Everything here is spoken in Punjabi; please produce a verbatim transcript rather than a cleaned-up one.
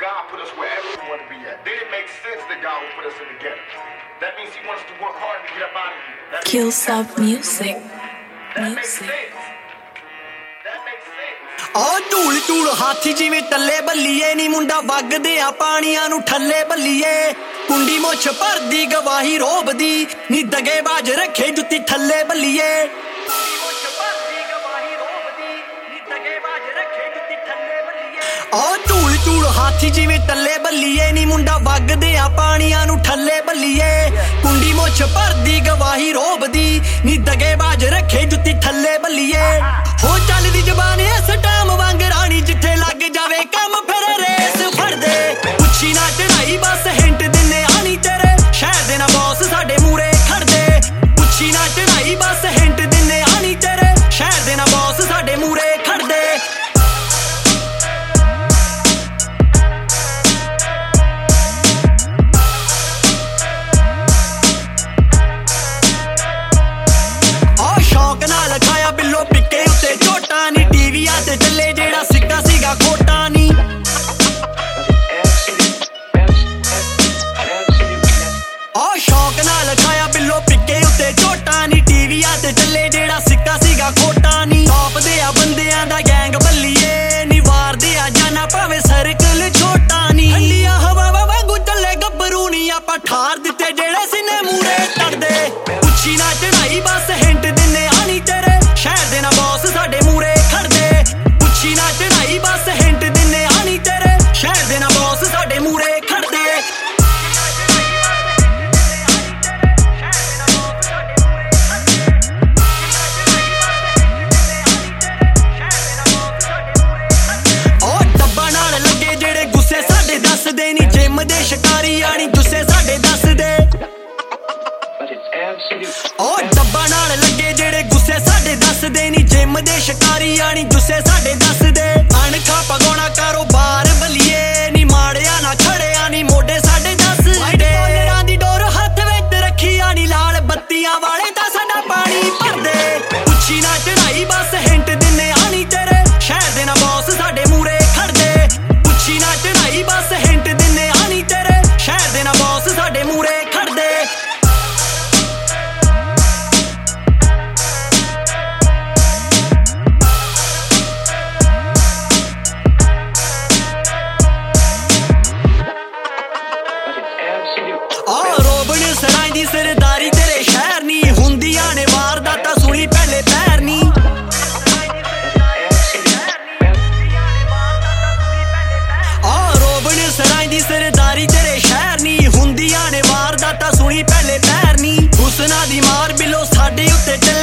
God put us wherever we want to be at. Then it makes sense that God will put us in the ghetto. That means He wants us to work hard to get up out of here. That Killsoft Music. That makes sense. That makes sense. ਆ ਢੂਲ ਢੂਲ ਹਾਥੀ ਜਿਵੇਂ ਟੱਲੇ ਬੱਲੀਏ ਨੀ ਮੁੰਡਾ ਵਗਦੇ ਆ ਪਾਣੀਆਂ ਨੂੰ ਠੱਲੇ ਬੱਲੀਏ ਕੁੰਡੀ ਮੁੱਛ ਭਰਦੀ ਗਵਾਹੀ ਰੋਬਦੀ ਨੀ ਦਗੇਬਾਜ਼ ਰੱਖੇ ਜੁੱਤੀ ਥੱਲੇ ਬੱਲੀਏ ਆ ਢੂਲ ਢੂਲ ਹਾਥੀ ਜਿਵੇਂ ਟੱਲੇ ਬੱਲੀਏ ਨੀ ਮੁੰਡਾ ਵਗਦੇ ਆ ਪਾਣੀਆਂ ਨੂੰ ਠੱਲੇ ਬੱਲੀਏ ਕੁੰਡੀ ਮੁੱਛ ਭਰਦੀ ਗਵਾਹੀ ਰੋਬਦੀ ਨੀ ਦਗੇਬਾਜ਼ ਰੱਖੇ ਜੁੱਤੀ ਥੱਲੇ ਬੱਲੀਏ ਹੋ ਚੱਲਦੀ ਜ਼ਬਾਨ ਇਸ ਟਾਈਮ ਵਾਂਗ ਰਾਣੀ ਜਿੱਥੇ ਲੱਗ ਜਾਵੇ ਕੰਮ ਫਿਰ ਰੇਸ ਫੜਦੇ ਪੁੱਛੀ ਨਾ ਚੜਾਈ ਬਸ ਹਿੰਟ ਦਿੰਨੇ ਆਣੀ ਤੇਰੇ ਸ਼ਹਿਰ ਦੇ ਨਾ ਬੌਸ ਸਾਡੇ ਮੂਰੇ ਖੜਦੇ ਪੁੱਛੀ ਨਾ ਚੜਾਈ ਬਸ ਹਿੰਟ ਦਿੰਨੇ ਆਣੀ ਤੇਰੇ ਸ਼ਹਿਰ ਦੇ ਨਾ ਬੌਸ ਸਾਡੇ ਮੂਰੇ ਖੜਦੇ ਚੱਲੇ ਜਿਹੜਾ ਸਿੱਕਾ ਸੀਗਾ ਖੋਟਾ ਨੀ ਆ ਸ਼ੌਕ ਨਾਲ ਖਾਇਆ ਬਿੱਲੋ ਪਿੱਕੇ ਉੱਤੇ ਝੋਟਾ ਨੀ ਟੀਵੀਆਂ ਤੇ ਚੱਲੇ ਜਿਹੜਾ ਸਿੱਕਾ ਸੀਗਾ ਖੋਟਾ ਨੀ ਟੌਪ ਦੇ ਆ ਬੰਦਿਆਂ ਦਾ ਗੈਂਗ ਬੱਲੀਏ ਨੀ ਵਾਰਦੇ ਆ ਜਾਨਾ ਭਾਵੇਂ ਸਰਕਲ ਛੋਟਾ ਨੀ ਠੰਡੀਆਂ ਹਵਾਵਾਂ ਵਾਂਗੂ ਚੱਲੇ ਗੱਭਰੂ ਨੀ ਆਪਾਂ ਠਾਰ ਦਿੱਤੇ ਜਿਹੜੇ ਸੀਨੇ ਮੂਰੇ ਤੜਦੇ ਪੁੱਛੀ ਨਾ ਚੜਾਈ ਬਸ ਹਿੰਟ ਦਿੰਨੇ ਆਣੀ ਤੇਰੇ ਸ਼ਹਿਰ ਦੇ ਨਾ ਬੌਸ ਸਾਡੇ ਮੂਰੇ ਖੜਦੇ ਪੁੱਛੀ ਨਾ ਚੜਾਈ ਬਸ ਹਿੰਟ ਦਿੰਨੇ ਆਣੀ ਤੇਰੇ ਸ਼ਹਿਰ ਦੇ ਨਾ ਬੌਸ ਸਾਡੇ ਮੂਰੇ ਖੜਦੇ ਉਹ ਡੱਬਾ ਨਾਲ ਲੱਗੇ ਜਿਹੜੇ ਗੁੱਸੇ ਸਾਡੇ ਦੱਸਦੇ ਨੀ ਜਿਮ ਦੇ ਸ਼ਿਕਾਰੀ ਆਣੀ ਗੁੱਸੇ ਸਾਡੇ ਦੱਸਦੇ ਉਹ ਡੱਬਾ ਨਾਲ ਲੱਗੇ ਜਿਹੜੇ ਗੁੱਸੇ ਸਾਡੇ ਦੱਸਦੇ ਨੀ ਜਿਮ ਦੇ ਸ਼ਿਕਾਰੀ ਆਣੀ ਗੁੱਸੇ ਸਾਡੇ ਦੱਸਦੇ ਅਣਖਾ ਪਗਾਉਣਾ ਕਾਰੋਬਾਰ ਬੱਲੀਏ ਨੀ ਮਾੜਿਆ ਨਾ ਖੜਿਆ ਨੀ ਮੋਢੇ ਸਾਡੇ ਦੱਸਦੇ ਡਾਲਰਾਂ ਦੀ ਡੋਰ ਹੱਥ ਵਿੱਚ ਰੱਖੀ ਆਣੀ ਲਾਲ ਬੱਤੀਆਂ ਵਾਲੇ ਤਾਂ ਸਾਡਾ ਪਾਣੀ ਭਰਦੇ ਪੁੱਛੀ ਨਾ ਚੜਾਈ ਬਸ ਹਿੰਟ ਦਿੰਨੇ ਆਣੀ ਤੇਰੇ ਸ਼ਹਿਰ ਦੇ ਨਾ ਬੌਸ ਸਾਡੇ ਮੂਰੇ ਖੜਦੇ ਪੁੱਛੀ ਨਾ ਚੜਾਈ ਬਸ ਹਿੰਟ ਦਿੰਨੇ ਆਣੀ ਤੇਰੇ ਸ਼ਹਿਰ ਦੇ ਨਾ ਬੌਸ ਸਾਡੇ ਮੂਰੇ ਖੜਦੇ ਸਰਦਾਰੀ ਤੇਰੇ ਸ਼ਹਿਰ ਨੀ ਹੁੰਦੀਆਂ ਨੇ ਵਾਰਦਾਤਾਂ ਸੁਣੀ ਪਹਿਲੇ ਪੈਰ ਨੀ ਆ ਰੋਬਣ ਸਰਾਈ ਦੀ ਸਰਦਾਰੀ ਤੇਰੇ ਸ਼ਹਿਰ ਨੀ ਹੁੰਦੀਆਂ ਨੇ ਵਾਰਦਾਤਾਂ ਸੁਣੀ ਪਹਿਲੇ ਪੈਰ ਨੀ ਹੁਸਨਾ ਦੀ ਮਾਰ ਬਿੱਲੋ ਸਾਡੇ ਉੱਤੇ